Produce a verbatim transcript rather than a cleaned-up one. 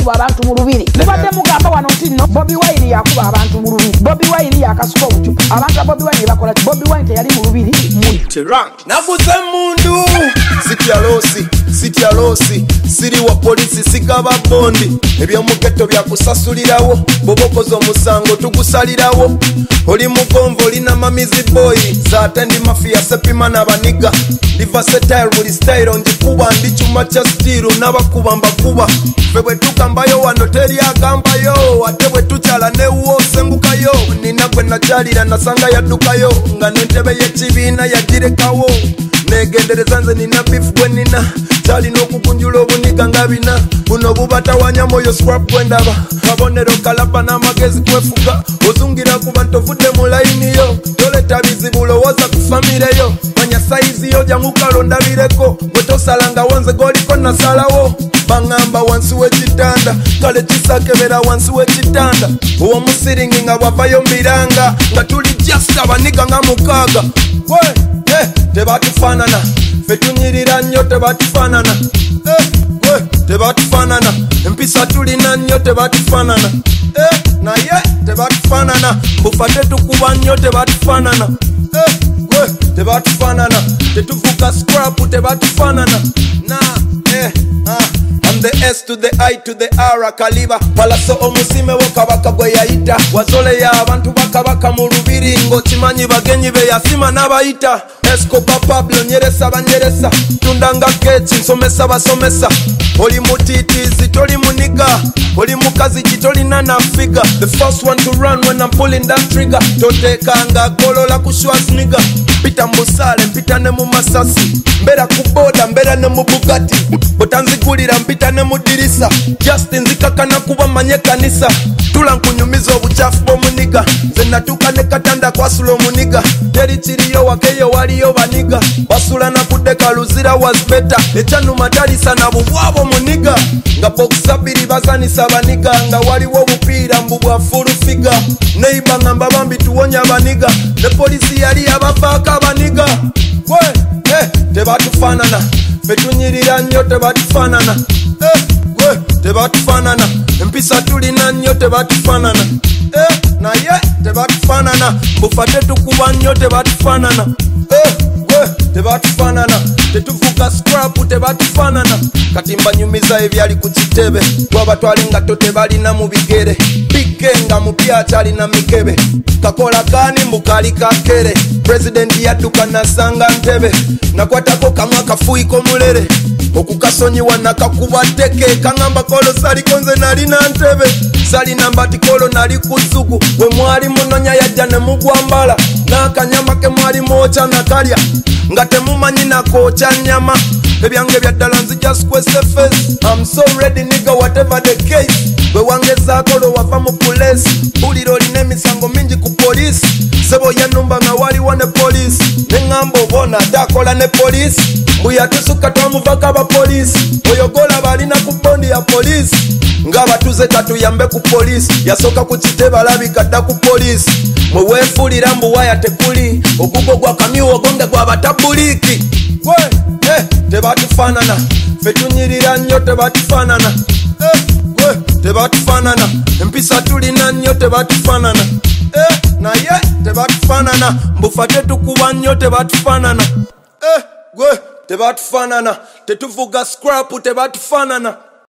bakuba abantu mu lubiri mubadde mugamba wano nti no Bobi Wine yakuba abantu mu lubiri Bobi Wine yakasuka obucupa abantu ba Bobi Wine bakola Bobi Wine teyali mu lubiri Terang naguze mundu sitya losi sitya losi siri wa polisi sigaba bondi ebyo mugeto bya kusasulirawo bobokozo musango tugusalirawo oli mugonvo lina mamizi boy zate ndi mafia sepima n'abaniga ndi versatile buli style njikuba ndi chuma cha steel n'abakuba mbakuba febwe tukambayo wano teri agambayo ate bwe tuchala newo sengukayo nina gwe najalira nasanga yaddukayo nga n'entebe y'ekibiina yagirekawo negendereza nze nina beef gwe nina chali n'okukunjula obuniga nga bina buno bubatawanya moyo scrap gwendaba kabonero kalapa n'amagezi kwefuga ozungira kuba ntovudde mu layini yo toleta bizibu lowooza ku famire yo manya saizi yo jamukalo ndabireko bwe tosalanga wonze goliko nasalawo bangamba wansi w'ekitanda kale kisakebera wansi w'ekitanda uwo musiringi nga bwavayo miranga nga tuli just abaniga nga mukaaga we eh, tebatufaanana fe tunyirira nnyo tebatufaanana eh, we tebatufaanana empisa tulina nnyo tebatufaanana eh, naye tebatufaanana bufa tetukuba nnyo tebatufaanana eh, we tebatufaanana tetuvuga scrap tebatufaanana na eh, ah. I'm the S to the I to the R kaliba palaso omusime wo kabaka gwe yayita wazole ya abantu bakabaka mu lubiri ngo kimanyi bagenyi be yasima n'abayita Escobar Pablo nyeresa banyeresa tundanga kechi nsomesa basomesa oli mutitizi toli muniga oli mukazi kitoli nana figure the first one to run when I'm pulling that trigger totekanga kolola ku Schwarzenegger pita mbusale mpita ne mu masasi mbera kuboda mbera ne mu Bugatti botanzigulira mpita ne mu dirisa Justin zikakana kuba manye kanisa tula nkunyumiza obuchafu bw'omuniga nze natuka ne katanda kwasula omuniga teri kiriyo wakeyo waliyo baniga basula na kudeka luzira was better ekyanuma talisa na bubwabo muniga nga boxabiri bazanisa baniga nga waliwo obupiira mbu bwa full figure neighbor ngamba bambi tuwonya baniga ne polisi yali abafaaka baniga we eh tebatufaanana fe tunyirira nnyo tebatufaanana eh we tebatufaanana empisa tulina nnyo tebatufaanana eh naye tebatufaanana bufa tetukuba nnyo tebatufaanana eh we tebatufaanana tetuvuga scrap tebatufaanana kati mbanyumiza ebyali ku kitebe twabatwali nga totebalina mu bigere bigenga mu byatali na mikebe kakola kani mbukali kakere president yadduka nasanga ntebe nakwatako kamwe akafuiko mulere okukasonyiwa nakakuba teke kangamba kolo sali konze nali na ntebe sali namba tikolo nali kuzugu we mwali munonya yajja ne mugwambala n'akanyama ke mwali mocha nakalya nga temumanyi nakocha nyama ebyange byaddala nzija square face I'm so ready nigga whatever the case we wangezaako lo wava mu police buliro line emisango mingi ku police sebo yanumba nga waliwo ne police neŋŋamba obona atakola ne police mbuya tusuka twamuvako abapolisi oyogola balina ku bondi ya police ng'abatuze katuyambe ku police yasooka ku kitebe alabika dda ku police mwe weefuulira mbuwaya tekuli ogugo gwa kamyu ogonge gwa batabuliiki we eh, tebatufaanana fe tunyirira nnyo tebatufaanana eh, we tebatufaanana empisa tulina nnyo tebatufaanana eh, naye tebatufaanana mbufa tetukuba nnyo tebatufaanana eh, we tebatufaanana tetuvuga scrap tebatufaanana